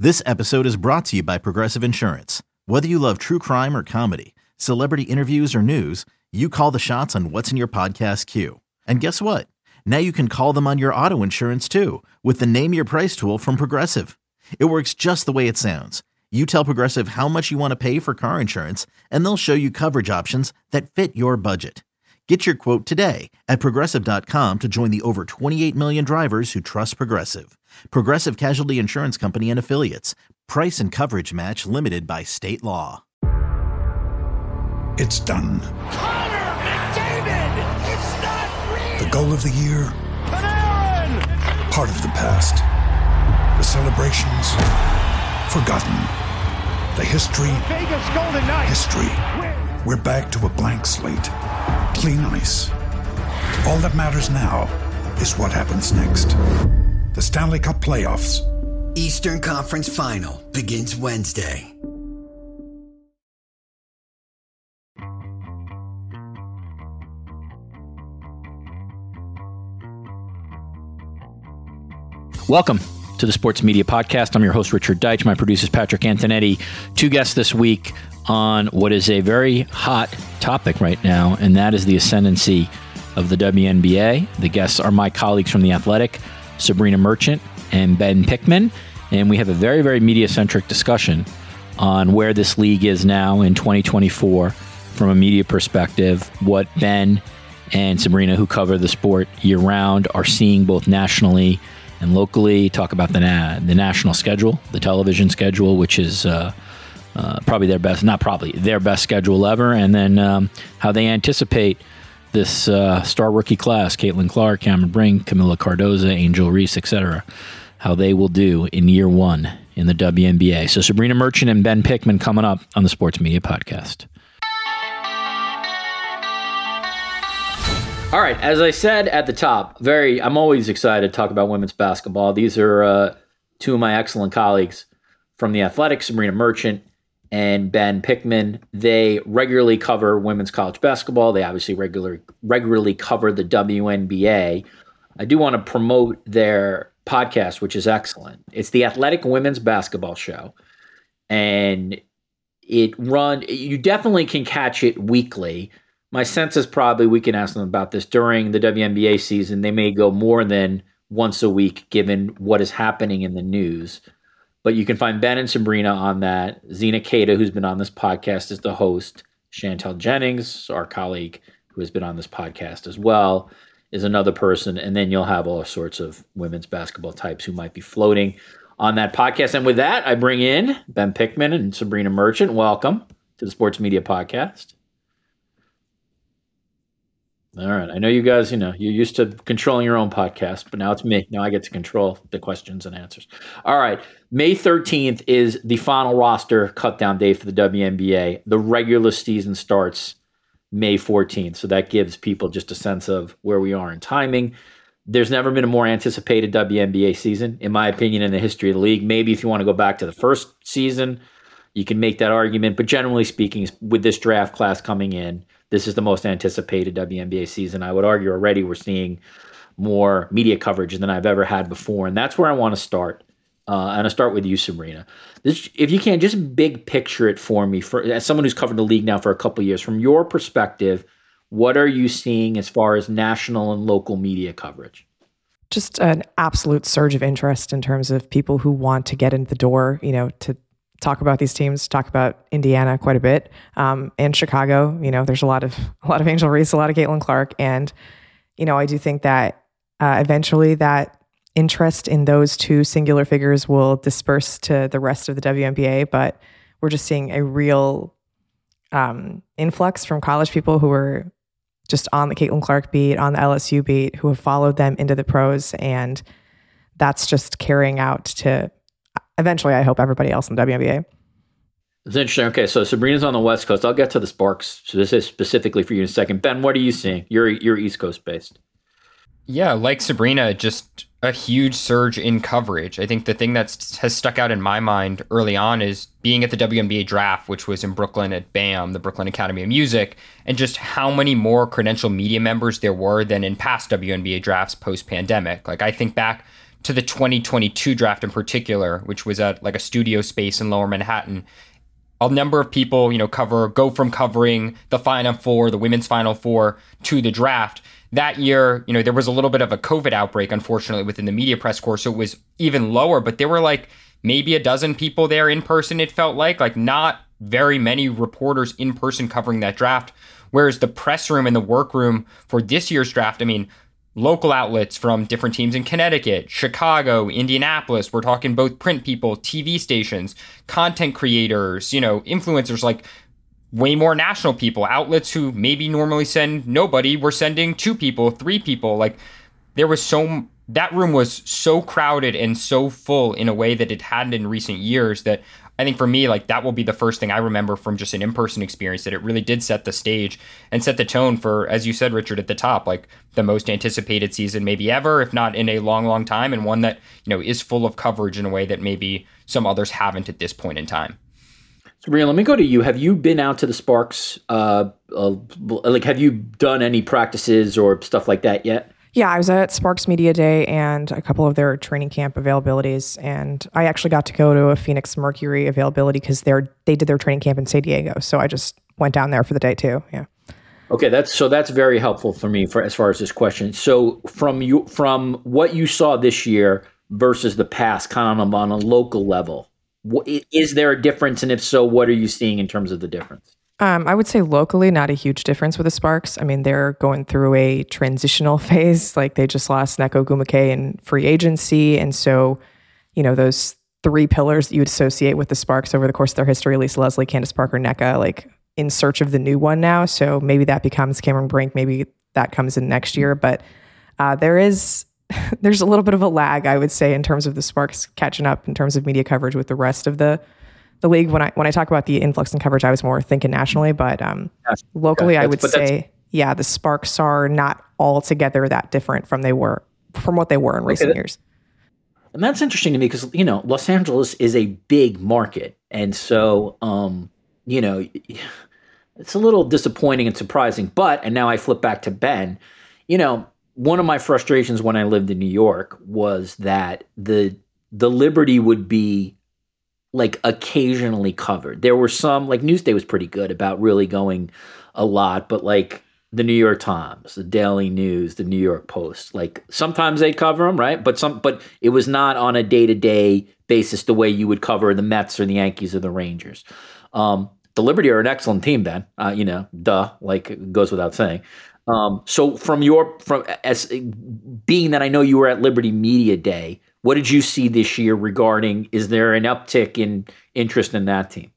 This episode is brought to you by Progressive Insurance. Whether you love true crime or comedy, celebrity interviews or news, you call the shots on what's in your podcast queue. And guess what? Now you can call them on your auto insurance too with the Name Your Price tool from Progressive. It works just the way it sounds. You tell Progressive how much you want to pay for car insurance, and they'll show you coverage options that fit your budget. Get your quote today at Progressive.com to join the over 28 million drivers who trust Progressive. Progressive Casualty Insurance Company and Affiliates. Price and coverage match limited by state law. It's done. Connor McDavid! It's not real! The goal of the year, Panarin! part of the past. The celebrations, forgotten. The history, Vegas Golden Knights! history. We're back to a blank slate. Clean ice. All that matters now is what happens next. The Stanley Cup Playoffs. Eastern Conference Final begins Wednesday. Welcome to the Sports Media Podcast. I'm your host, Richard Deitch. My producer is Patrick Antonetti. Two guests this week on what is a very hot topic right now, and that is the ascendancy of the WNBA. The guests are my colleagues from The Athletic, Sabrina Merchant and Ben Pickman, and we have a very, very media-centric discussion on where this league is now in 2024 from a media perspective, what Ben and Sabrina, who cover the sport year-round, are seeing both nationally and locally. Talk about the national schedule, the television schedule, which is probably their best, not probably, their best schedule ever, and then how they anticipate this star rookie class, Caitlin Clark, Cameron Brink, Camila Cardoza, Angel Reese, etc., how they will do in year one in the WNBA. So Sabrina Merchant and Ben Pickman coming up on the Sports Media Podcast. All right, as I said at the top, I'm always excited to talk about women's basketball. These are two of my excellent colleagues from The Athletic, Sabrina Merchant and Ben Pickman. They regularly cover women's college basketball. They obviously regularly cover the WNBA. I do want to promote their podcast, which is excellent. It's The Athletic Women's Basketball Show. And you definitely can catch it weekly. My sense is probably we can ask them about this during the WNBA season. They may go more than once a week, given what is happening in the news. But you can find Ben and Sabrina on that. Zena Keita, who's been on this podcast, is the host. Chantel Jennings, our colleague who has been on this podcast as well, is another person. And then you'll have all sorts of women's basketball types who might be floating on that podcast. And with that, I bring in Ben Pickman and Sabrina Merchant. Welcome to the Sports Media Podcast. All right. I know you guys, you're used to controlling your own podcast, but now it's me. Now I get to control the questions and answers. All right. May 13th is the final roster cut down day for the WNBA. The regular season starts May 14th. So that gives people just a sense of where we are in timing. There's never been a more anticipated WNBA season, in my opinion, in the history of the league. Maybe if you want to go back to the first season, you can make that argument. But generally speaking, with this draft class coming in, this is the most anticipated WNBA season. I would argue already we're seeing more media coverage than I've ever had before. And that's where I want to start. And I'll start with you, Sabrina. If you can, just big picture it for me, as someone who's covered the league now for a couple of years. From your perspective, what are you seeing as far as national and local media coverage? Just an absolute surge of interest in terms of people who want to get in the door, to talk about these teams, talk about Indiana quite a bit, and Chicago. There's a lot of Angel Reese, a lot of Caitlin Clark, and I do think that eventually that interest in those two singular figures will disperse to the rest of the WNBA. But we're just seeing a real influx from college people who are just on the Caitlin Clark beat, on the LSU beat, who have followed them into the pros, and that's just carrying out to eventually, I hope, everybody else in the WNBA. It's interesting. Okay, so Sabrina's on the West Coast. I'll get to the Sparks specifically for you in a second. Ben, what are you seeing? You're East Coast based. Yeah, like Sabrina, just a huge surge in coverage. I think the thing that has stuck out in my mind early on is being at the WNBA draft, which was in Brooklyn at BAM, the Brooklyn Academy of Music, and just how many more credential media members there were than in past WNBA drafts post-pandemic. Like, I think back to the 2022 draft in particular, which was at like a studio space in Lower Manhattan, a number of people, go from covering the Final Four, the women's Final Four, to the draft. That year, there was a little bit of a COVID outbreak, unfortunately, within the media press corps, so it was even lower, but there were like maybe a dozen people there in person, it felt like not very many reporters in person covering that draft. Whereas the press room and the workroom for this year's draft, local outlets from different teams in Connecticut, Chicago, Indianapolis, we're talking both print people, TV stations, content creators, influencers, like way more national people, outlets who maybe normally send nobody, were sending 2 people, 3 people. Like that room was so crowded and so full in a way that it hadn't in recent years, that I think for me, like that will be the first thing I remember from just an in-person experience, that it really did set the stage and set the tone for, as you said, Richard, at the top, like the most anticipated season maybe ever, if not in a long, long time, and one that, is full of coverage in a way that maybe some others haven't at this point in time. Sabrina, let me go to you. Have you been out to the Sparks? Have you done any practices or stuff like that yet? Yeah, I was at Sparks Media Day and a couple of their training camp availabilities, and I actually got to go to a Phoenix Mercury availability because they did their training camp in San Diego, so I just went down there for the day too. Yeah. Okay, that's very helpful for me as far as this question. So from what you saw this year versus the past, kind of on a local level, is there a difference, and if so, what are you seeing in terms of the difference? I would say locally, not a huge difference with the Sparks. They're going through a transitional phase. Like they just lost Neko Gumake in free agency. And so, those 3 pillars that you would associate with the Sparks over the course of their history, Lisa Leslie, Candace Parker, Nneka, like in search of the new one now. So maybe that becomes Cameron Brink. Maybe that comes in next year. But there's a little bit of a lag, I would say, in terms of the Sparks catching up in terms of media coverage with the rest of the league. When I talk about the influx in coverage, I was more thinking nationally, but locally, I would say, the Sparks are not altogether that different from what they were in recent years. And that's interesting to me because, Los Angeles is a big market. And so, it's a little disappointing and surprising. And now I flip back to Ben, one of my frustrations when I lived in New York was that the Liberty would be like occasionally covered. There were some, like Newsday was pretty good about really going a lot, but like the New York Times, the Daily News, the New York Post, like sometimes they cover them, right? But it was not on a day-to-day basis the way you would cover the Mets or the Yankees or the Rangers. The Liberty are an excellent team, Ben. Like it goes without saying. So as being that I know you were at Liberty Media Day, what did you see this year regarding, is there an uptick in interest in that team?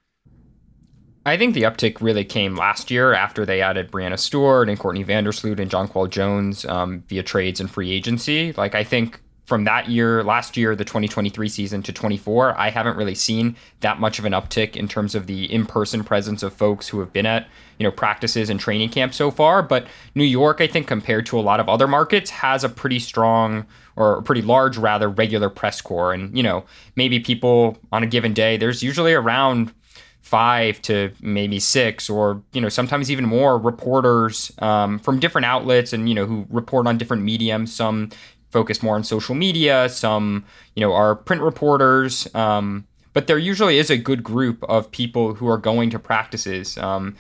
I think the uptick really came last year after they added Brianna Stewart and Courtney Vandersloot and Jonquel Jones via trades and free agency. Like I think from that year, last year, the 2023 season to 24, I haven't really seen that much of an uptick in terms of the in-person presence of folks who have been at, practices and training camps so far. But New York, I think, compared to a lot of other markets, has a pretty strong, or a pretty large, rather, regular press corps. And, maybe people on a given day, there's usually around 5 to maybe 6 or, sometimes even more reporters from different outlets and, who report on different mediums. Some focus more on social media, some, are print reporters. But there usually is a good group of people who are going to practices.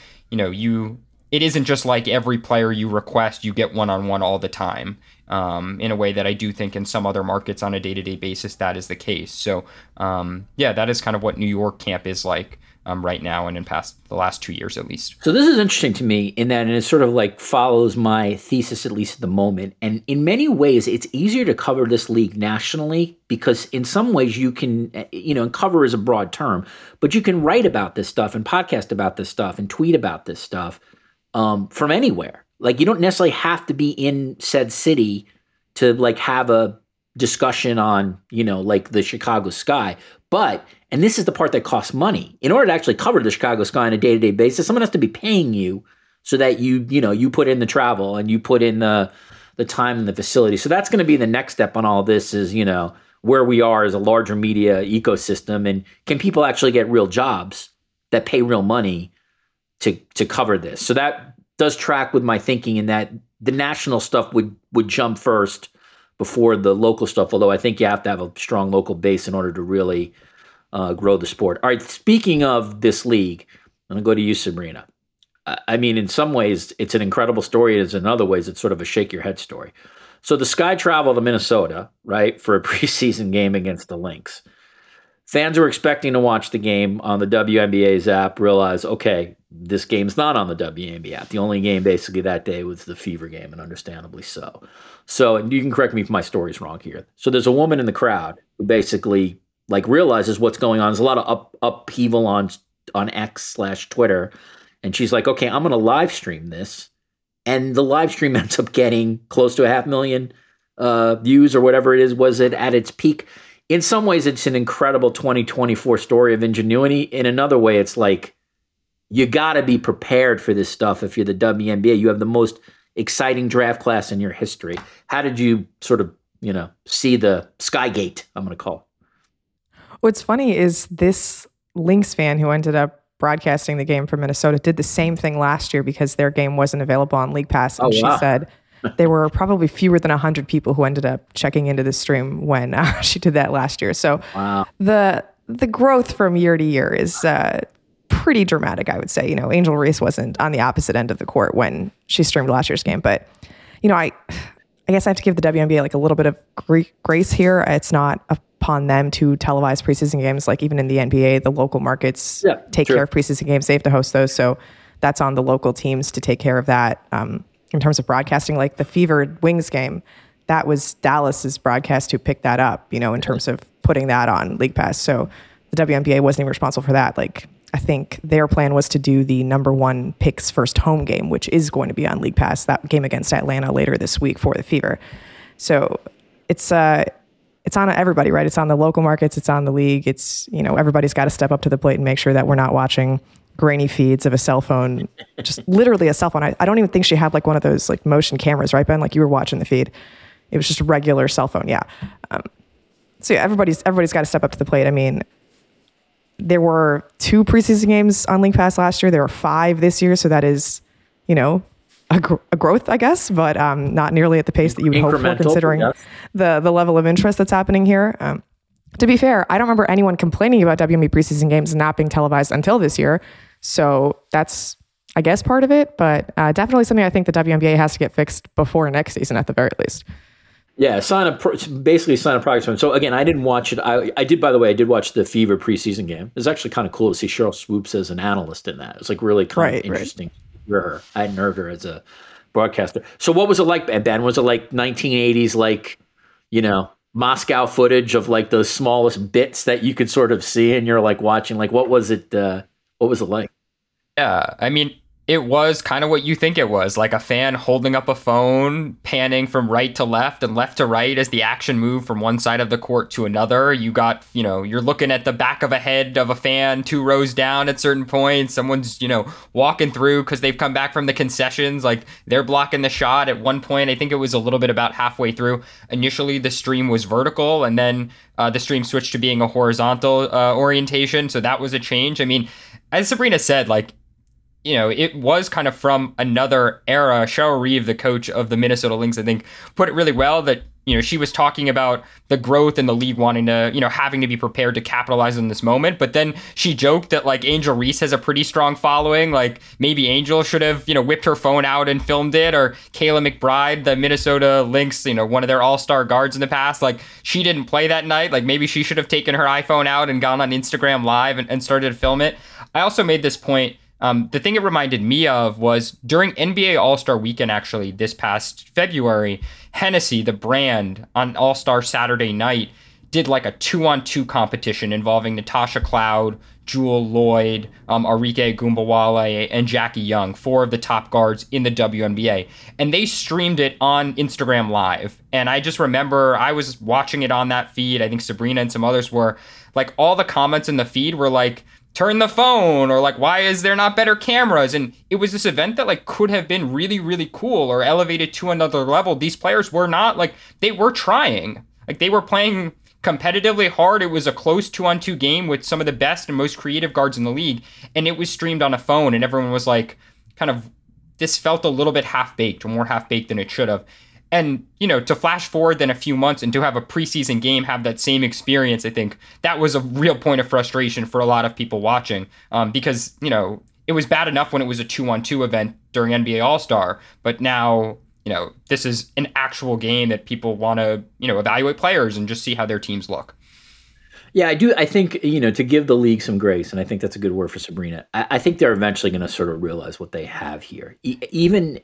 It isn't just like every player you request, you get one-on-one all the time. In a way that I do think in some other markets on a day-to-day basis, that is the case. So, that is kind of what New York camp is like right now and in the last 2 years at least. So this is interesting to me in that it sort of like follows my thesis, at least at the moment. And in many ways, it's easier to cover this league nationally because in some ways you can, and cover is a broad term, but you can write about this stuff and podcast about this stuff and tweet about this stuff from anywhere. Like you don't necessarily have to be in said city to like have a discussion on, like the Chicago Sky. But, and this is the part that costs money. In order to actually cover the Chicago Sky on a day-to-day basis, someone has to be paying you so that you put in the travel and you put in the time and the facility. So that's going to be the next step on all this is, where we are as a larger media ecosystem, and can people actually get real jobs that pay real money to cover this? So that does track with my thinking in that the national stuff would jump first before the local stuff, although I think you have to have a strong local base in order to really grow the sport. All right, speaking of this league, I'm going to go to you, Sabrina. I mean, in some ways, it's an incredible story. And in other ways, it's sort of a shake your head story. So the Sky traveled to Minnesota, right, for a preseason game against the Lynx. Fans were expecting to watch the game on the WNBA's app, realize, okay, this game's not on the WNBA app. The only game basically that day was the Fever game, and understandably so. So, and you can correct me if my story's wrong here. So there's a woman in the crowd who basically realizes what's going on. There's a lot of upheaval on X/Twitter. And she's like, okay, I'm going to live stream this. And the live stream ends up getting close to 500,000 views or whatever it is, was it at its peak. In some ways, it's an incredible 2024 story of ingenuity. In another way, it's like, you got to be prepared for this stuff if you're the WNBA. You have the most exciting draft class in your history. How did you sort of, see the Skygate, I'm going to call it? What's funny is this Lynx fan who ended up broadcasting the game from Minnesota did the same thing last year because their game wasn't available on League Pass. And she said there were probably fewer than 100 people who ended up checking into the stream when she did that last year. So the growth from year to year is pretty dramatic, I would say. Angel Reese wasn't on the opposite end of the court when she streamed last year's game. But, I guess I have to give the WNBA a little bit of grace here. It's not upon them to televise preseason games. Like even in the NBA, the local markets take care of preseason games. They have to host those. So that's on the local teams to take care of that. In terms of broadcasting, like the Fever Wings game, that was Dallas's broadcast who picked that up, in terms of putting that on League Pass. So the WNBA wasn't even responsible for that. I think their plan was to do the number one pick's first home game, which is going to be on League Pass, that game against Atlanta later this week for the Fever. So it's on everybody, right? It's on the local markets. It's on the league. It's, everybody's got to step up to the plate and make sure that we're not watching grainy feeds of a cell phone, just literally a cell phone. I don't even think she had one of those motion cameras, right, Ben? You were watching the feed. It was just a regular cell phone. Yeah. So yeah, everybody's got to step up to the plate. I mean, there were 2 preseason games on League Pass last year. There were 5 this year. So that is, a growth, I guess, but not nearly at the pace that you would hope for, considering the level of interest that's happening here. To be fair, I don't remember anyone complaining about WNBA preseason games not being televised until this year. So that's, I guess, part of it, but definitely something I think the WNBA has to get fixed before next season at the very least. Yeah, sign of progress. So again, I didn't watch it. I did, by the way, I did watch the Fever preseason game. It was actually kind of cool to see Cheryl Swoops as an analyst in that. It was really kind of interesting to hear her. I hadn't heard her as a broadcaster. So what was it like, Ben? Was it 1980s, Moscow footage of the smallest bits that you could sort of see and you're watching? What was it? What was it like? Yeah, I mean, it was kind of what you think it was, like a fan holding up a phone, panning from right to left and left to right as the action moved from one side of the court to another. You got, you're looking at the back of a head of a fan 2 rows down at certain points. Someone's, walking through because they've come back from the concessions. They're blocking the shot at one point. I think it was a little bit about halfway through. Initially, the stream was vertical and then the stream switched to being a horizontal orientation. So that was a change. I mean, as Sabrina said, it was kind of from another era. Cheryl Reeve, the coach of the Minnesota Lynx, I think put it really well that, she was talking about the growth in the league wanting to, having to be prepared to capitalize on this moment. But then she joked that Angel Reese has a pretty strong following. Maybe Angel should have, whipped her phone out and filmed it, or Kayla McBride, the Minnesota Lynx, one of their all-star guards in the past. She didn't play that night. Maybe she should have taken her iPhone out and gone on Instagram Live and started to film it. I also made this point. The thing it reminded me of was during NBA All-Star Weekend, actually, this past February, Hennessy, the brand, on All-Star Saturday night, did a 2-on-2 competition involving Natasha Cloud, Jewel Lloyd, Arike Gumbawale, and Jackie Young, 4 of the top guards in the WNBA. And they streamed it on Instagram Live. And I just remember I was watching it on that feed. I think Sabrina and some others were, all the comments in the feed were turn the phone, or why is there not better cameras? And it was this event that could have been really, really cool or elevated to another level. These players were not they were trying, they were playing competitively hard. It was a close 2-on-2 game with some of the best and most creative guards in the league. And it was streamed on a phone, and everyone was kind of, this felt a little bit half-baked, or more half-baked than it should have. And, to flash forward then a few months and to have a preseason game have that same experience, I think that was a real point of frustration for a lot of people watching, because, it was bad enough when it was a 2-on-2 event during NBA All-Star, but now, this is an actual game that people want to, evaluate players and just see how their teams look. Yeah, I do. I think, to give the league some grace, and I think that's a good word for Sabrina, I think they're eventually going to sort of realize what they have here. Even,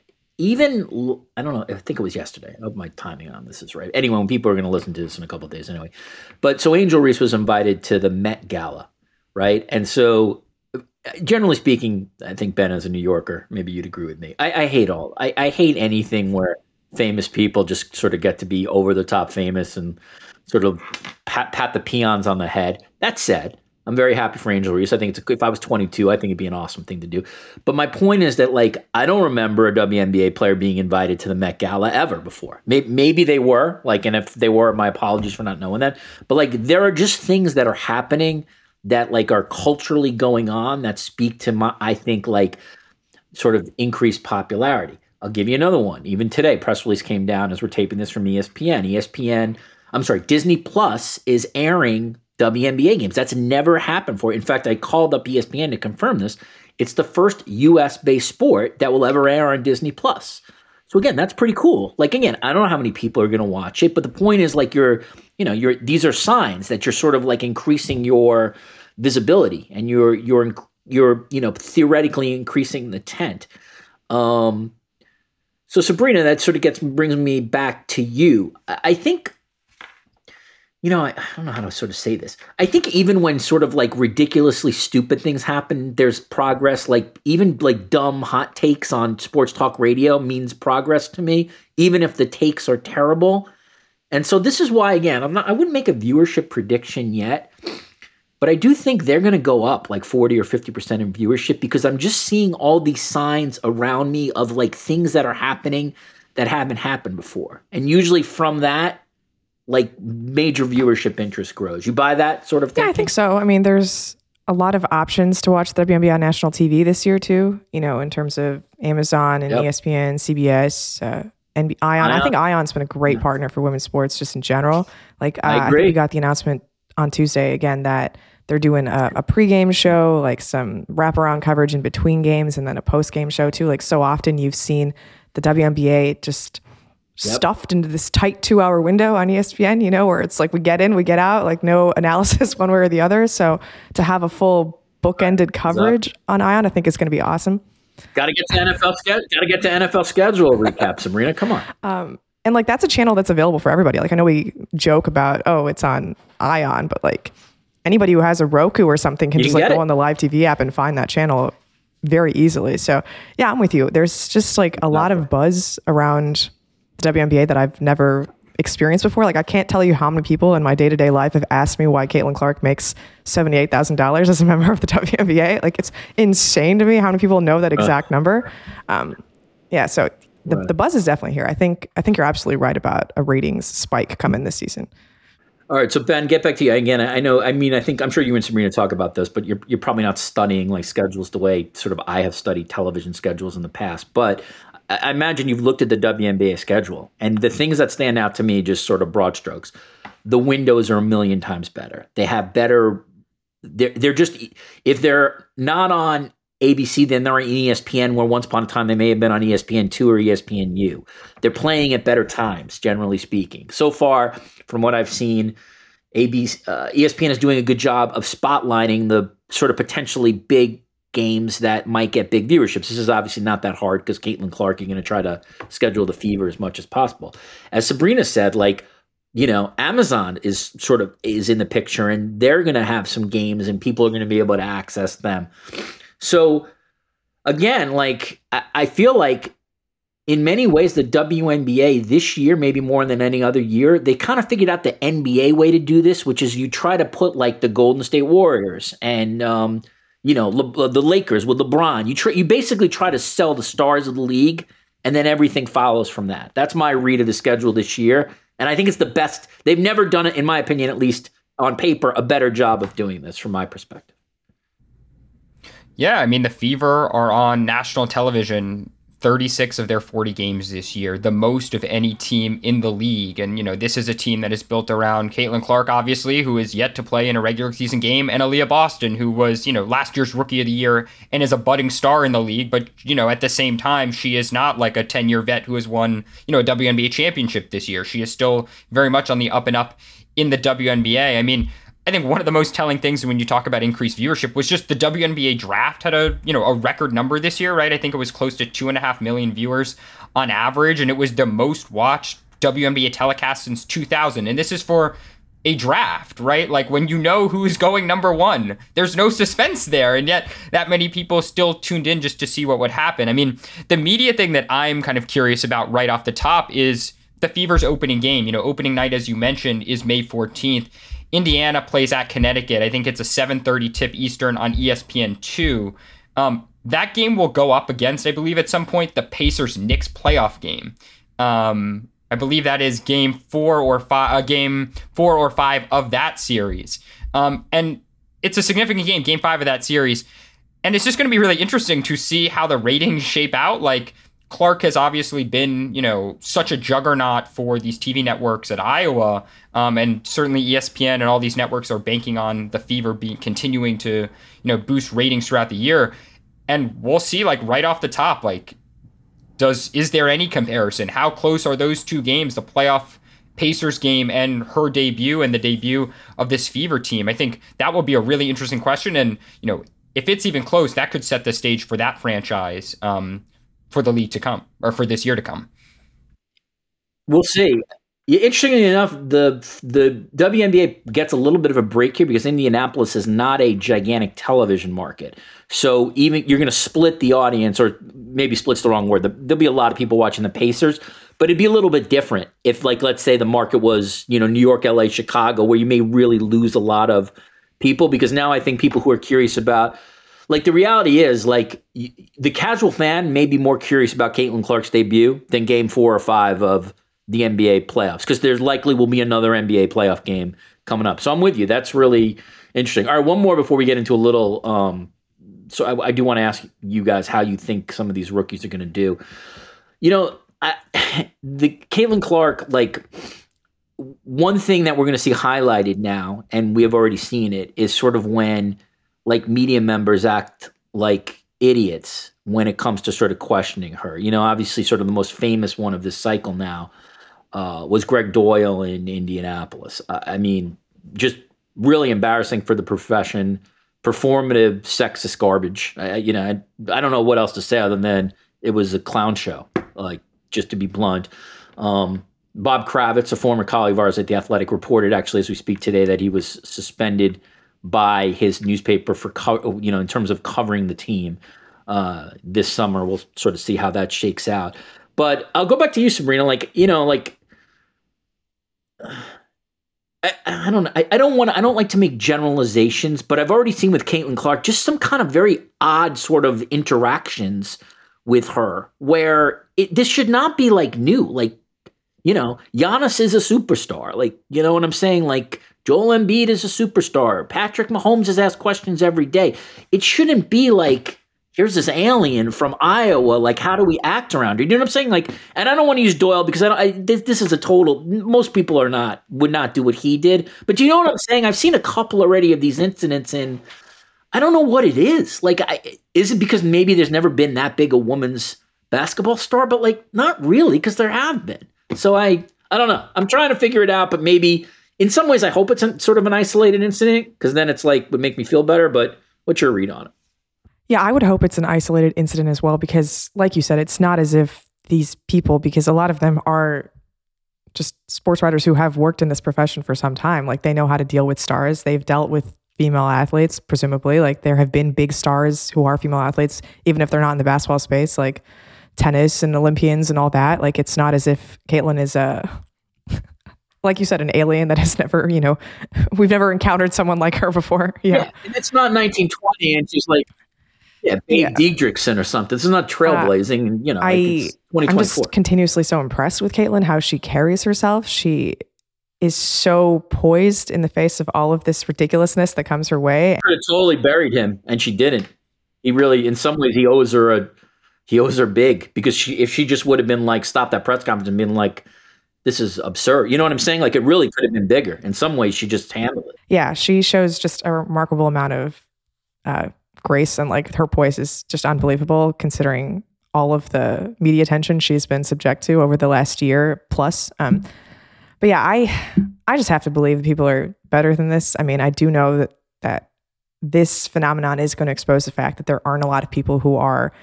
I don't know, I think it was yesterday. I hope my timing on this is right. Anyway, when people are going to listen to this in a couple of days anyway. But so Angel Reese was invited to the Met Gala, right? And so generally speaking, I think Ben, as a New Yorker, maybe you'd agree with me. I hate I hate anything where famous people just sort of get to be over the top famous and sort of pat the peons on the head. That said, I'm very happy for Angel Reese. I think if I was 22, I think it'd be an awesome thing to do. But my point is that, I don't remember a WNBA player being invited to the Met Gala ever before. Maybe they were, and if they were, my apologies for not knowing that. But there are just things that are happening that are culturally going on that speak to I think sort of increased popularity. I'll give you another one. Even today, press release came down as we're taping this from ESPN. Disney Plus is airing WNBA games. That's never happened before. In fact, I called up ESPN to confirm this. It's the first US-based sport that will ever air on Disney Plus. So again, that's pretty cool. Again, I don't know how many people are going to watch it, but the point is these are signs that you're sort of increasing your visibility and you're theoretically increasing the tent. So Sabrina, that sort of brings me back to you. I think, I don't know how to sort of say this. I think even when sort of ridiculously stupid things happen, there's progress. Even dumb hot takes on sports talk radio means progress to me, even if the takes are terrible. And so this is why, again, I wouldn't make a viewership prediction yet, but I do think they're going to go up 40 or 50% in viewership because I'm just seeing all these signs around me of things that are happening that haven't happened before. And usually from that, major viewership interest grows. You buy that sort of thing? Yeah, I think so. I mean, there's a lot of options to watch the WNBA on national TV this year too, in terms of Amazon and ESPN, CBS, and ION. I think ION's been a great partner for women's sports just in general. I agree. I think we got the announcement on Tuesday again that they're doing a pregame show, some wraparound coverage in between games, and then a postgame show too. So often you've seen the WNBA just stuffed into this tight 2-hour window on ESPN, where it's we get in, we get out, no analysis one way or the other. So to have a full bookended coverage on ION, I think is going to be awesome. Got to get to NFL schedule recap, Sabrina. Come on. And that's a channel that's available for everybody. I know we joke about, it's on ION, but anybody who has a Roku or something can just go on the live TV app and find that channel very easily. So yeah, I'm with you. There's just a lot of buzz around the WNBA that I've never experienced before. I can't tell you how many people in my day-to-day life have asked me why Caitlin Clark makes $78,000 as a member of the WNBA. It's insane to me how many people know that exact number. So the buzz is definitely here. I think you're absolutely right about a ratings spike coming this season. All right, so Ben, get back to you again. I'm sure you and Sabrina talk about this, but you're probably not studying schedules the way sort of I have studied television schedules in the past. But I imagine you've looked at the WNBA schedule, and the things that stand out to me, just sort of broad strokes, the windows are a million times better. They have better. They're just, if they're not on ABC, then they're on ESPN, where once upon a time they may have been on ESPN2 or ESPNU. They're playing at better times, generally speaking. So far, from what I've seen, ESPN is doing a good job of spotlighting the sort of potentially big games that might get big viewerships. This is obviously not that hard because Caitlin Clark, you're going to try to schedule the Fever as much as possible. As Sabrina said, Amazon is in the picture, and they're going to have some games and people are going to be able to access them. So again, I feel in many ways, the WNBA this year, maybe more than any other year, they kind of figured out the NBA way to do this, which is you try to put the Golden State Warriors and, the Lakers with LeBron. You basically try to sell the stars of the league, and then everything follows from that. That's my read of the schedule this year. And I think it's the best. They've never done it, in my opinion, at least on paper, a better job of doing this from my perspective. Yeah, the Fever are on national television 36 of their 40 games this year, the most of any team in the league. And, this is a team that is built around Caitlin Clark, obviously, who is yet to play in a regular season game, and Aaliyah Boston, who was, last year's Rookie of the Year and is a budding star in the league. But, at the same time, she is not like a 10-year vet who has won, a WNBA championship this year. She is still very much on the up and up in the WNBA. I mean, I think one of the most telling things when you talk about increased viewership was just the WNBA draft had a record number this year, right? I think it was close to 2.5 million viewers on average, and it was the most watched WNBA telecast since 2000. And this is for a draft, right? Like when you know who's going number one, there's no suspense there. And yet that many people still tuned in just to see what would happen. I mean, the media thing that I'm kind of curious about right off the top is the Fever's opening game. Opening night, as you mentioned, is May 14th. Indiana plays at Connecticut. I think it's a 7:30 tip Eastern on ESPN2. That game will go up against, I believe, at some point, the Pacers-Knicks playoff game. I believe that is game 4 or 5 of that series. And it's a significant game, game 5 of that series. And it's just going to be really interesting to see how the ratings shape out. Like, Clark has obviously been, such a juggernaut for these TV networks at Iowa, and certainly ESPN and all these networks are banking on the Fever continuing to, boost ratings throughout the year. And we'll see, like, right off the top, like, is there any comparison? How close are those two games, the playoff Pacers game and her debut and the debut of this Fever team? I think that will be a really interesting question. And, if it's even close, that could set the stage for that franchise, for the league to come, or for this year to come. We'll see. Yeah, interestingly enough, the WNBA gets a little bit of a break here because Indianapolis is not a gigantic television market. So even you're going to split the audience, or maybe split's the wrong word. There'll be a lot of people watching the Pacers, but it'd be a little bit different if, like, let's say the market was, New York, LA, Chicago, where you may really lose a lot of people, because now I think people who are curious about, like, the reality is, like, the casual fan may be more curious about Caitlin Clark's debut than game 4 or 5 of the NBA playoffs, because there's likely will be another NBA playoff game coming up. So I'm with you. That's really interesting. All right, one more before we get into a little. So I do want to ask you guys how you think some of these rookies are going to do. The Caitlin Clark, like, one thing that we're going to see highlighted now, and we have already seen it, is sort of when, like, media members act like idiots when it comes to sort of questioning her. Obviously sort of the most famous one of this cycle now was Greg Doyle in Indianapolis. I mean, just really embarrassing for the profession, performative, sexist garbage. I don't know what else to say other than it was a clown show, like, just to be blunt. Bob Kravitz, a former colleague of ours at The Athletic, reported actually as we speak today that he was suspended by his newspaper for, in terms of covering the team this summer. We'll sort of see how that shakes out. But I'll go back to you, Sabrina. I don't know. I don't like to make generalizations, but I've already seen with Caitlin Clark just some kind of very odd sort of interactions with her where this should not be, like, new. Like, Giannis is a superstar. Like, you know what I'm saying? Like, Joel Embiid is a superstar. Patrick Mahomes is asked questions every day. It shouldn't be like, here's this alien from Iowa. Like, how do we act around her? You know what I'm saying? Like, and I don't want to use Doyle because this is a total. Most people would not do what he did. But you know what I'm saying? I've seen a couple already of these incidents, and I don't know what it is. Like, is it because maybe there's never been that big a women's basketball star? But, like, not really, because there have been. So I don't know. I'm trying to figure it out, but maybe. In some ways, I hope it's sort of an isolated incident, because then it's like would make me feel better. But what's your read on it? Yeah, I would hope it's an isolated incident as well, because like you said, it's not as if these people, because a lot of them are just sports writers who have worked in this profession for some time. Like, they know how to deal with stars. They've dealt with female athletes, presumably. Like, there have been big stars who are female athletes, even if they're not in the basketball space, like tennis and Olympians and all that. Like, it's not as if Caitlin is like you said, an alien that has never, we've never encountered someone like her before. Yeah. And it's not 1920 and she's like, Babe Diedrichson or something. This is not trailblazing. It's 2024. I'm just continuously so impressed with Caitlin, how she carries herself. She is so poised in the face of all of this ridiculousness that comes her way. Could have totally buried him, and she didn't. He really, in some ways, he owes her He owes her big because if she just would have been like, stop that press conference and been like, this is absurd. You know what I'm saying? Like, it really could have been bigger. In some ways, she just handled it. Yeah, she shows just a remarkable amount of grace, and like her poise is just unbelievable considering all of the media attention she's been subject to over the last year plus. But yeah, I just have to believe that people are better than this. I mean, I do know that this phenomenon is going to expose the fact that there aren't a lot of people who are,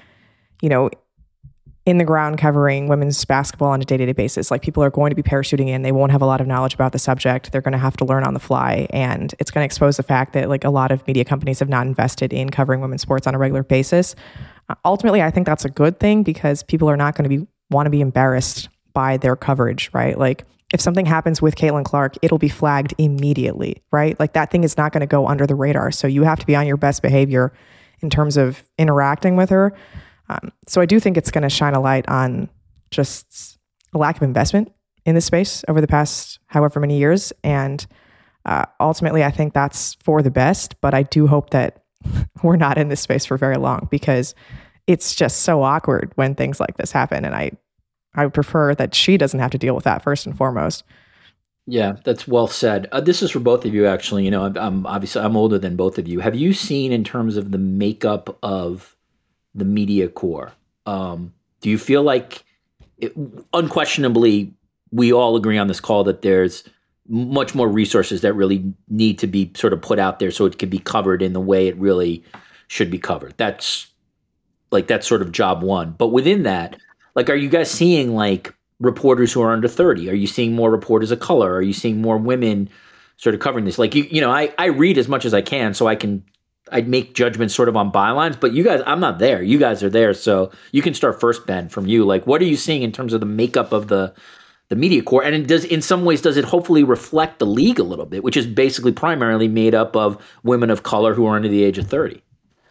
in the ground covering women's basketball on a day-to-day basis. Like, people are going to be parachuting in. They won't have a lot of knowledge about the subject. They're going to have to learn on the fly. And it's going to expose the fact that like a lot of media companies have not invested in covering women's sports on a regular basis. Ultimately, I think that's a good thing because people are not going to want to be embarrassed by their coverage, right? Like, if something happens with Caitlin Clark, it'll be flagged immediately, right? Like, that thing is not going to go under the radar. So you have to be on your best behavior in terms of interacting with her. So I do think it's going to shine a light on just a lack of investment in this space over the past however many years. And ultimately, I think that's for the best. But I do hope that we're not in this space for very long because it's just so awkward when things like this happen. And I would prefer that she doesn't have to deal with that first and foremost. Yeah, that's well said. This is for both of you, actually. I'm obviously I'm older than both of you. Have you seen, in terms of the makeup of the media core, do you feel like, unquestionably, we all agree on this call that there's much more resources that really need to be sort of put out there so it can be covered in the way it really should be covered? That's sort of job one. But within that, like, are you guys seeing like reporters who are under 30? Are you seeing more reporters of color? Are you seeing more women sort of covering this? Like, I read as much as I can, so I'd make judgments sort of on bylines, but you guys, I'm not there. You guys are there. So you can start first, Ben, from you. Like, what are you seeing in terms of the makeup of the media core? And in some ways, does it hopefully reflect the league a little bit, which is basically primarily made up of women of color who are under the age of 30?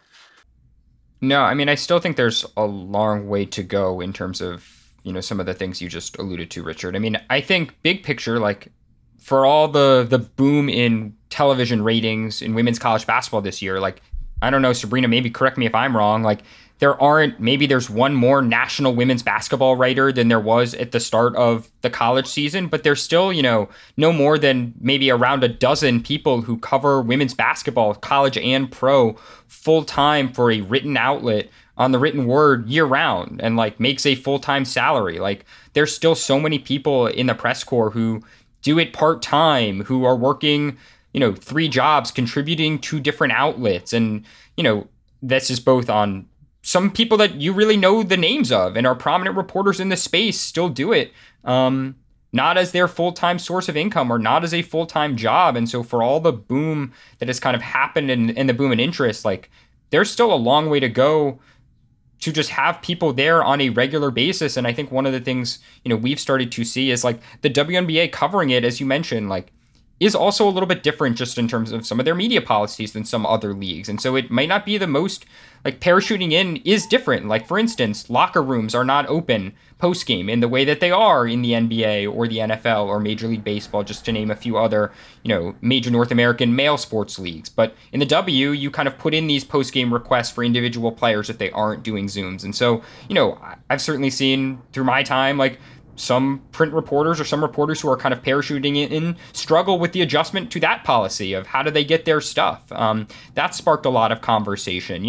No, I mean, I still think there's a long way to go in terms of, some of the things you just alluded to, Richard. I mean, I think big picture, like, for all the boom in television ratings in women's college basketball this year, like, I don't know, Sabrina, maybe correct me if I'm wrong, like, maybe there's one more national women's basketball writer than there was at the start of the college season, but there's still, no more than maybe around a dozen people who cover women's basketball, college and pro, full time for a written outlet on the written word year round, and like makes a full-time salary. Like, there's still so many people in the press corps who do it part-time, who are working, 3 jobs, contributing to different outlets. And, this is both on some people that you really know the names of and are prominent reporters in the space still do it, not as their full-time source of income or not as a full-time job. And so for all the boom that has kind of happened and the boom in interest, like, there's still a long way to go to just have people there on a regular basis. And I think one of the things, we've started to see is like the WNBA covering it, as you mentioned, like, is also a little bit different just in terms of some of their media policies than some other leagues. And so it might not be the most, like, parachuting in is different. Like, for instance, locker rooms are not open post-game in the way that they are in the NBA or the NFL or Major League Baseball, just to name a few other, major North American male sports leagues. But in the W, you kind of put in these post-game requests for individual players if they aren't doing Zooms. And so, I've certainly seen through my time, like, some print reporters or some reporters who are kind of parachuting in struggle with the adjustment to that policy of how do they get their stuff. That sparked a lot of conversation.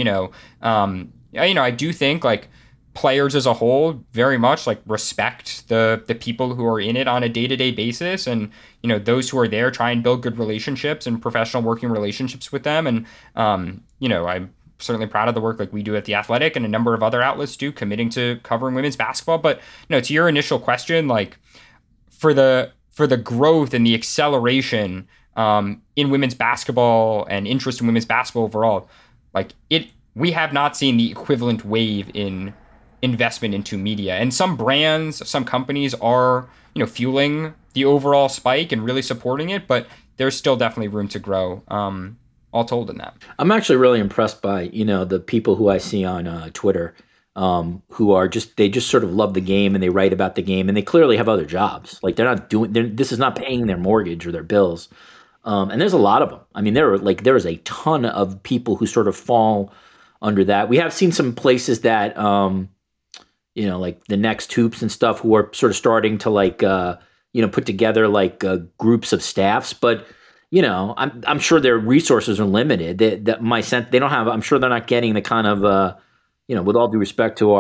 I do think, like, players as a whole very much like respect the people who are in it on a day-to-day basis, and those who are there try and build good relationships and professional working relationships with them. And I'm certainly proud of the work like we do at The Athletic and a number of other outlets do, committing to covering women's basketball. But to your initial question, like, for the growth and the acceleration in women's basketball and interest in women's basketball overall, like, we have not seen the equivalent wave in investment into media. And some brands, some companies are, fueling the overall spike and really supporting it, but there's still definitely room to grow. All told in that. I'm actually really impressed by, the people who I see on Twitter who are they just sort of love the game and they write about the game and they clearly have other jobs. Like, this is not paying their mortgage or their bills. And there's a lot of them. I mean, there is a ton of people who sort of fall under that. We have seen some places that, like the next hoops and stuff who are sort of starting to like, put together like groups of staffs. But, I'm sure their resources are limited. That my sense, they don't have, I'm sure they're not getting the kind of, with all due respect to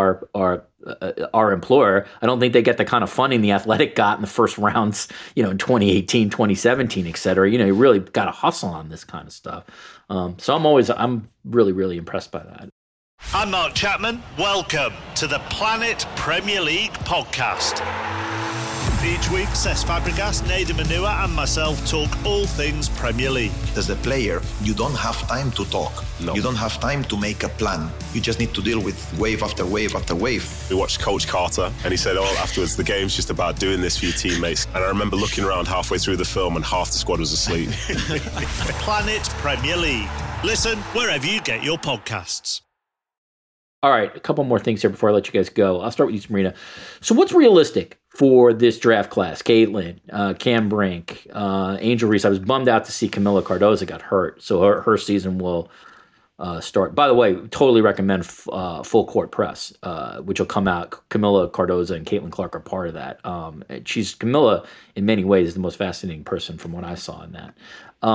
our employer, I don't think they get the kind of funding the Athletic got in the first rounds, in 2018, 2017, et cetera. You really got to hustle on this kind of stuff. So I'm really, really impressed by that. I'm Mark Chapman. Welcome to the Planet Premier League podcast. Each week, Cesc Fabregas, Nader Manua and myself talk all things Premier League. As a player, you don't have time to talk. No. You don't have time to make a plan. You just need to deal with wave after wave after wave. We watched Coach Carter and he said, afterwards, the game's just about doing this for your teammates. And I remember looking around halfway through the film and half the squad was asleep. Planet Premier League. Listen wherever you get your podcasts. All right, a couple more things here before I let you guys go. I'll start with you, Sabrina. So what's realistic for this draft class? Caitlin, Cam Brink, Angel Reese. I was bummed out to see Camila Cardoza got hurt, so her season will start. By the way, totally recommend Full Court Press, which will come out. Camila Cardoza and Caitlin Clark are part of that. Camila, in many ways, is the most fascinating person from what I saw in that.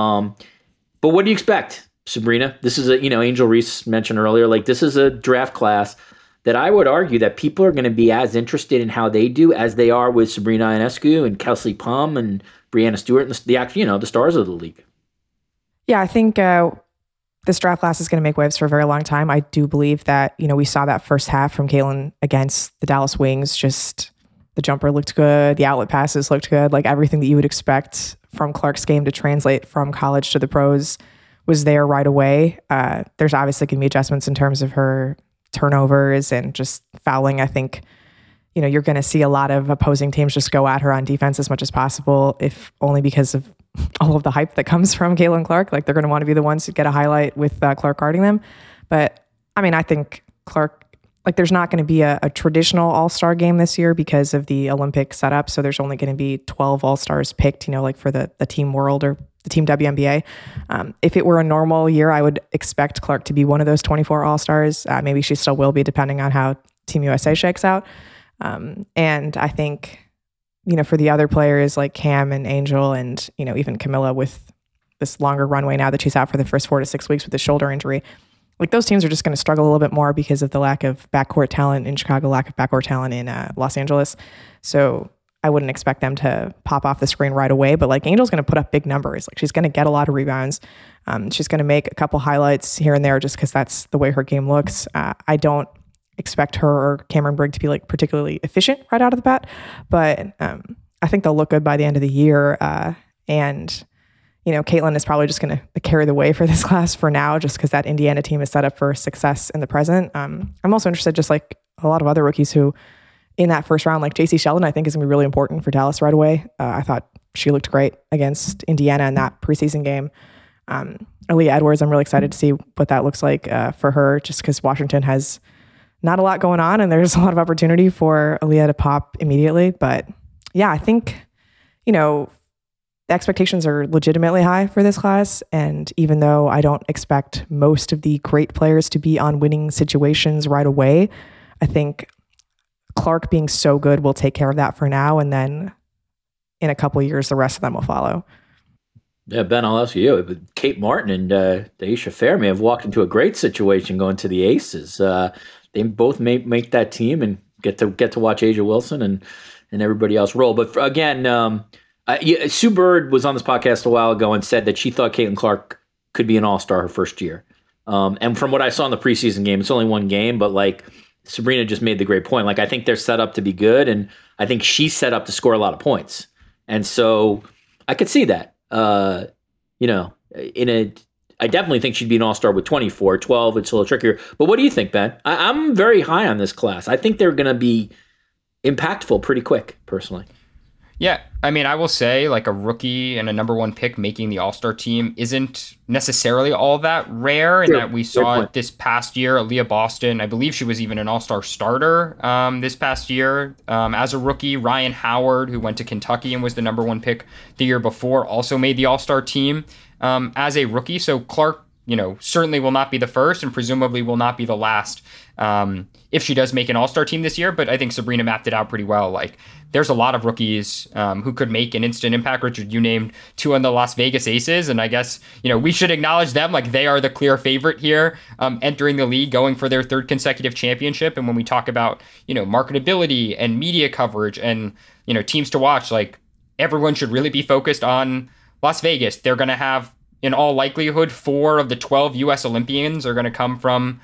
But what do you expect, Sabrina? This is Angel Reese mentioned earlier, like this is a draft class that I would argue that people are going to be as interested in how they do as they are with Sabrina Ionescu and Kelsey Plum and Brianna Stewart and the stars of the league. Yeah, I think this draft class is going to make waves for a very long time. I do believe that, we saw that first half from Caitlin against the Dallas Wings. Just the jumper looked good. The outlet passes looked good. Like everything that you would expect from Clark's game to translate from college to the pros was there right away. There's obviously going to be adjustments in terms of her turnovers and just fouling. I think, you're going to see a lot of opposing teams just go at her on defense as much as possible, if only because of all of the hype that comes from Caitlin Clark. Like they're going to want to be the ones to get a highlight with Clark guarding them. But I think Clark, there's not going to be a traditional all-star game this year because of the Olympic setup. So there's only going to be 12 all-stars picked, for the Team World or the Team WNBA. If it were a normal year, I would expect Clark to be one of those 24 all-stars. Maybe she still will be, depending on how Team USA shakes out. And I think, for the other players like Cam and Angel and, even Camilla with this longer runway now that she's out for the first 4 to 6 weeks with the shoulder injury, like those teams are just going to struggle a little bit more because of the lack of backcourt talent in Chicago, lack of backcourt talent in Los Angeles. So I wouldn't expect them to pop off the screen right away, but like Angel's going to put up big numbers. Like she's going to get a lot of rebounds. She's going to make a couple highlights here and there just because that's the way her game looks. I don't expect her or Cameron Brigg to be like particularly efficient right out of the bat, but I think they'll look good by the end of the year. And Caitlin is probably just going to carry the way for this class for now, just because that Indiana team is set up for success in the present. I'm also interested, just like a lot of other rookies who in that first round, like JC Sheldon, I think is going to be really important for Dallas right away. I thought she looked great against Indiana in that preseason game. Aaliyah Edwards, I'm really excited to see what that looks like for her, just because Washington has not a lot going on and there's a lot of opportunity for Aaliyah to pop immediately. But yeah, I think, the expectations are legitimately high for this class. And even though I don't expect most of the great players to be on winning situations right away, I think Clark being so good will take care of that for now. And then in a couple of years, the rest of them will follow. Yeah, Ben, I'll ask you. Kate Martin and Daisha Fair may have walked into a great situation going to the Aces. They both may make that team and get to watch Asia Wilson and everybody else roll. But again, Sue Bird was on this podcast a while ago and said that she thought Caitlin Clark could be an all-star her first year. And from what I saw in the preseason game, it's only one game, but like Sabrina just made the great point. Like I think they're set up to be good, and I think she's set up to score a lot of points. And so I could see that. I definitely think she'd be an all-star with 24. 12, it's a little trickier. But what do you think, Ben? I'm very high on this class. I think they're going to be impactful pretty quick, personally. Yeah, I will say like a rookie and a number one pick making the All-Star team isn't necessarily all that rare, in that we saw it this past year. Aaliyah Boston, I believe she was even an All-Star starter this past year as a rookie. Ryan Howard, who went to Kentucky and was the number one pick the year before, also made the All-Star team as a rookie. So Clark certainly will not be the first and presumably will not be the last if she does make an all-star team this year. But I think Sabrina mapped it out pretty well. Like, there's a lot of rookies who could make an instant impact. Richard, you named two on the Las Vegas Aces, and I guess, we should acknowledge them. Like, they are the clear favorite here entering the league, going for their third consecutive championship. And when we talk about, marketability and media coverage and, teams to watch, like, everyone should really be focused on Las Vegas. They're going to have, in all likelihood, 4 of the 12 U.S. Olympians are going to come from,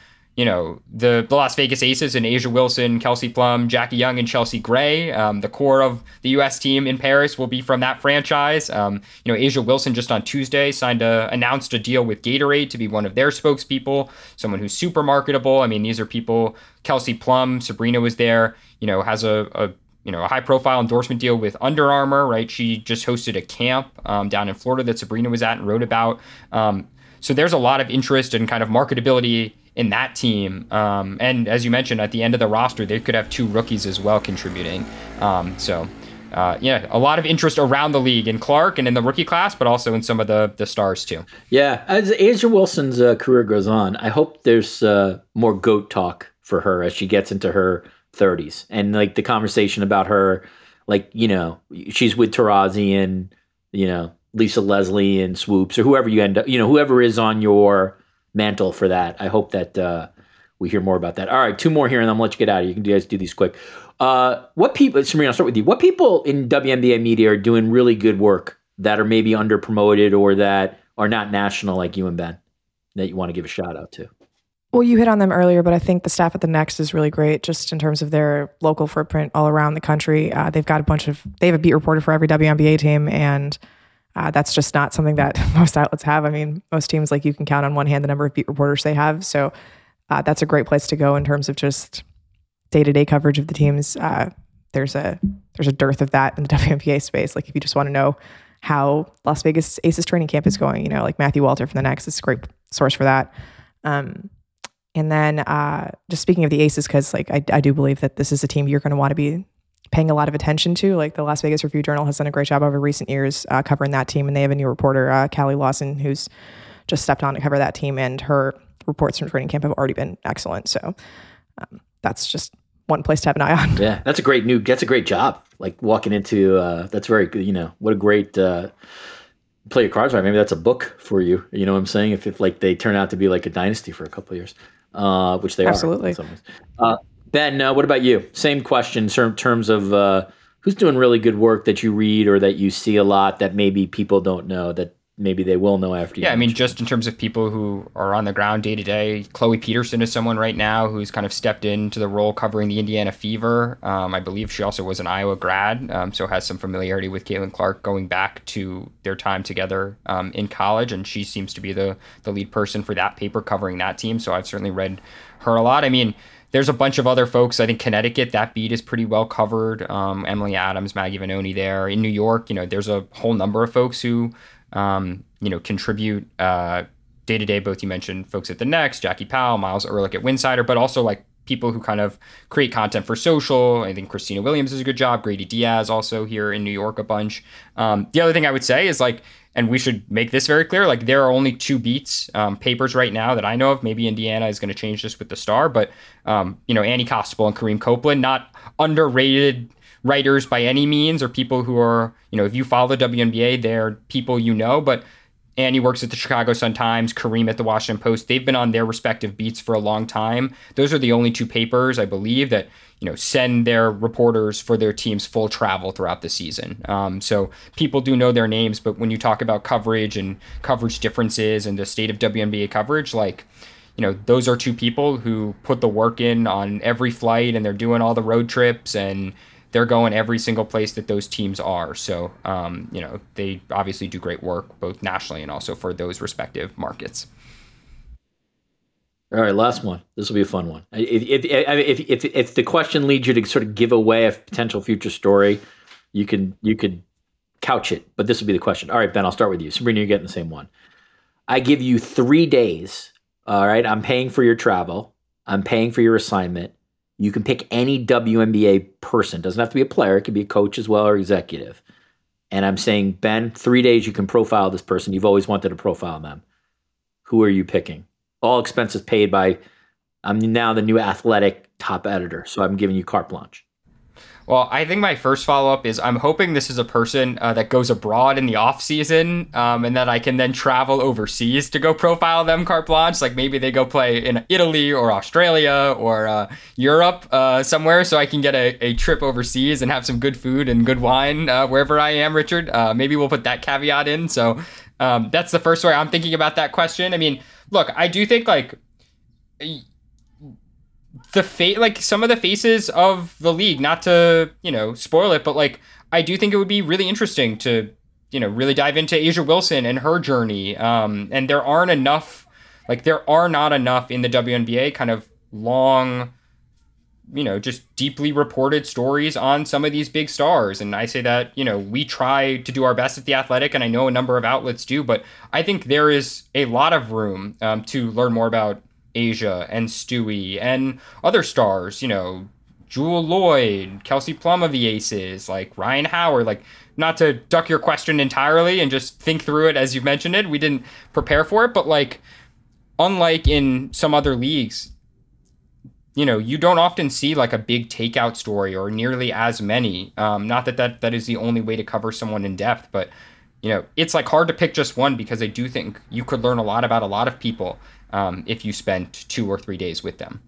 the Las Vegas Aces and A'ja Wilson, Kelsey Plum, Jackie Young, and Chelsea Gray. The core of the U.S. team in Paris will be from that franchise. A'ja Wilson just on Tuesday announced a deal with Gatorade to be one of their spokespeople, someone who's super marketable. I mean, these are people. Kelsey Plum, Sabrina was there, has a high-profile endorsement deal with Under Armour, right? She just hosted a camp down in Florida that Sabrina was at and wrote about. So there's a lot of interest and kind of marketability in that team. And as you mentioned, at the end of the roster, they could have 2 rookies as well contributing. A lot of interest around the league in Clark and in the rookie class, but also in some of the stars too. Yeah, as A'ja Wilson's career goes on, I hope there's more GOAT talk for her as she gets into her 30s, and like the conversation about her, like, she's with Tarazi and, Lisa Leslie and Swoops or whoever you end up, whoever is on your mantle for that. I hope that we hear more about that. All right, 2 more here and I'm gonna let you get out of here. You can guys do these quick. What people, Sabrina, I'll start with you. What people in WNBA media are doing really good work that are maybe under promoted or that are not national like you and Ben that you want to give a shout out to? Well, you hit on them earlier, but I think the staff at the Next is really great just in terms of their local footprint all around the country. They've got they have a beat reporter for every WNBA team, and that's just not something that most outlets have. I mean, most teams, like, you can count on one hand the number of beat reporters they have. So that's a great place to go in terms of just day-to-day coverage of the teams. There's a dearth of that in the WNBA space. Like, if you just want to know how Las Vegas Aces training camp is going, like Matthew Walter from the Next is a great source for that. And then just speaking of the Aces, because like I do believe that this is a team you're going to want to be paying a lot of attention to. Like, the Las Vegas Review-Journal has done a great job over recent years covering that team, and they have a new reporter, Callie Lawson, who's just stepped on to cover that team, and her reports from training camp have already been excellent. So that's just one place to have an eye on. Yeah, that's a great job. Like, walking into that's very good. What a great play your cards right. Maybe that's a book for you. You know what I'm saying? If like they turn out to be like a dynasty for a couple of years. Which they absolutely are. Absolutely. Ben, what about you? Same question in terms of who's doing really good work that you read or that you see a lot that maybe people don't know that maybe they will know after you. Yeah, I mean, just in terms of people who are on the ground day to day, Chloe Peterson is someone right now who's kind of stepped into the role covering the Indiana Fever. I believe she also was an Iowa grad, so has some familiarity with Caitlin Clark going back to their time together in college, and she seems to be the lead person for that paper covering that team, so I've certainly read her a lot. I mean, there's a bunch of other folks. I think Connecticut, that beat is pretty well covered. Emily Adams, Maggie Vanoni there. In New York, there's a whole number of folks who contribute day-to-day. Both you mentioned folks at the Next, Jackie Powell, Miles Ehrlich at Winsider, but also like people who kind of create content for social. I think Christina Williams does a good job. Grady Diaz also here in New York a bunch. The other thing I would say is like, and we should make this very clear, like there are only 2 beats papers right now that I know of. Maybe Indiana is going to change this with the Star, but Annie Costable and Kareem Copeland, not underrated writers by any means, or people who are, if you follow the WNBA, they're people but Annie works at the Chicago Sun-Times, Kareem at the Washington Post. They've been on their respective beats for a long time. Those are the only 2 papers, I believe, that send their reporters for their team's full travel throughout the season. So people do know their names, but when you talk about coverage and coverage differences and the state of WNBA coverage, like, those are 2 people who put the work in on every flight, and they're doing all the road trips, and they're going every single place that those teams are. So, they obviously do great work both nationally and also for those respective markets. All right, last one. This will be a fun one. If the question leads you to sort of give away a potential future story, you could couch it, but this will be the question. All right, Ben, I'll start with you. Sabrina, you're getting the same one. I give you 3 days. All right, I'm paying for your travel. I'm paying for your assignment. You can pick any WNBA person. Doesn't have to be a player. It could be a coach as well or executive. And I'm saying, Ben, 3 days you can profile this person. You've always wanted to profile them. who are you picking? All expenses paid by, I'm now the new Athletic top editor, so I'm giving you carte blanche. Well, I think my first follow-up is I'm hoping this is a person that goes abroad in the off-season and that I can then travel overseas to go profile them carte blanche. Like maybe they go play in Italy or Australia or Europe somewhere, so I can get a trip overseas and have some good food and good wine wherever I am, Richard. Maybe we'll put that caveat in. So that's the first way I'm thinking about that question. I mean, look, I do think like some of the faces of the league, not to, spoil it, but like, I do think it would be really interesting to, really dive into A'ja Wilson and her journey. And there are not enough in the WNBA kind of long, just deeply reported stories on some of these big stars. And I say that, we try to do our best at The Athletic, and I know a number of outlets do, but I think there is a lot of room to learn more about A'ja and Stewie and other stars, Jewel Lloyd, Kelsey Plum of the Aces, like Ryan Howard. Like, not to duck your question entirely and just think through it as you've mentioned it, we didn't prepare for it, but like, unlike in some other leagues, you don't often see like a big takeout story or nearly as many. Not that is the only way to cover someone in depth, but it's like hard to pick just one, because I do think you could learn a lot about a lot of people if you spent 2 or 3 days with them.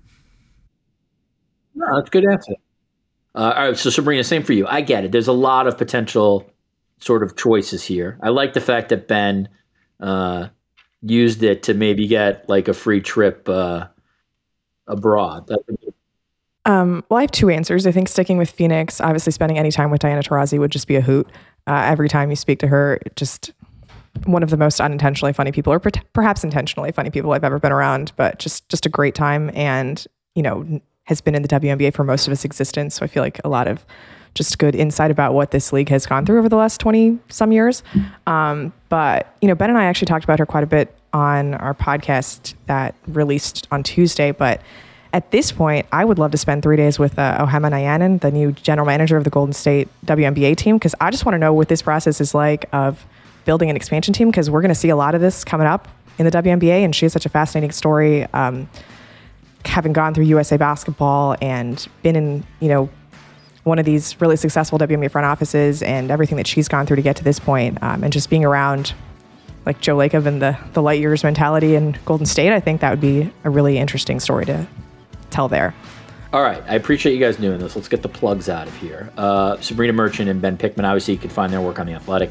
No, that's a good answer. All right, so Sabrina, same for you. I get it. There's a lot of potential sort of choices here. I like the fact that Ben used it to maybe get like a free trip abroad. Well, I have 2 answers. I think sticking with Phoenix, obviously spending any time with Diana Taurasi would just be a hoot. Every time you speak to her, just one of the most unintentionally funny people, or perhaps intentionally funny people I've ever been around, but just a great time, and, has been in the WNBA for most of its existence. So I feel like a lot of just good insight about what this league has gone through over the last 20 some years. But, Ben and I actually talked about her quite a bit on our podcast that released on Tuesday, but at this point, I would love to spend 3 days with Ohema Nyanen, the new general manager of the Golden State WNBA team, because I just want to know what this process is like of building an expansion team, because we're going to see a lot of this coming up in the WNBA, and she has such a fascinating story, having gone through USA Basketball and been in, one of these really successful WNBA front offices, and everything that she's gone through to get to this point, and just being around like Joe Lacob and the light years mentality in Golden State. I think that would be a really interesting story to tell there. All right. I appreciate you guys doing this. Let's get the plugs out of here. Sabrina Merchant and Ben Pickman, obviously you can find their work on The Athletic.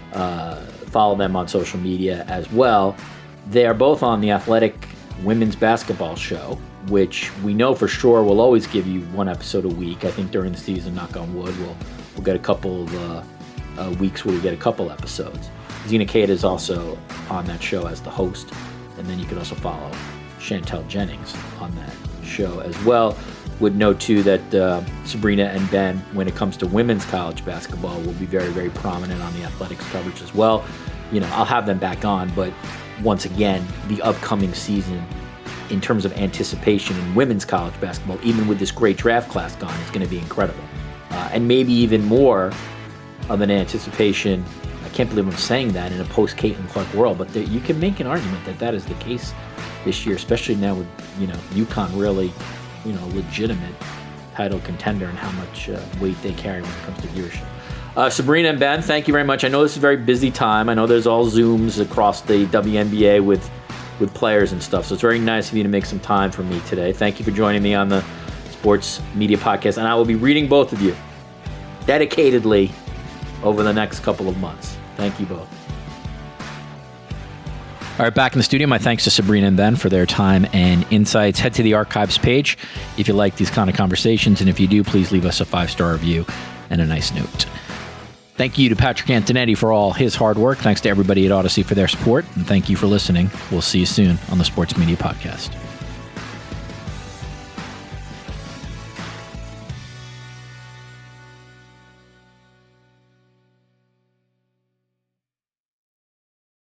Follow them on social media as well. They are both on The Athletic Women's Basketball Show, which we know for sure will always give you 1 episode a week. I think during the season, knock on wood, we'll get a couple of weeks where we get a couple episodes. Zena Kate is also on that show as the host, and then you can also follow Chantel Jennings on that show as well. Would note too that Sabrina and Ben, when it comes to women's college basketball, will be very, very prominent on the Athletics coverage as well. I'll have them back on, but once again, the upcoming season in terms of anticipation in women's college basketball, even with this great draft class gone, is going to be incredible. And maybe even more of an anticipation. I can't believe I'm saying that in a post-Caitlin Clark world, but you can make an argument that is the case this year, especially now with, UConn really, legitimate title contender, and how much weight they carry when it comes to viewership. Sabrina and Ben, thank you very much. I know this is a very busy time. I know there's all Zooms across the WNBA with players and stuff, so it's very nice of you to make some time for me today. Thank you for joining me on the Sports Media Podcast, and I will be reading both of you dedicatedly over the next couple of months. Thank you both. All right, back in the studio. My thanks to Sabrina and Ben for their time and insights. Head to the archives page if you like these kind of conversations, and if you do, please leave us a 5-star review and a nice note. Thank you to Patrick Antonetti for all his hard work. Thanks to everybody at Odyssey for their support, and thank you for listening. We'll see you soon on the Sports Media Podcast.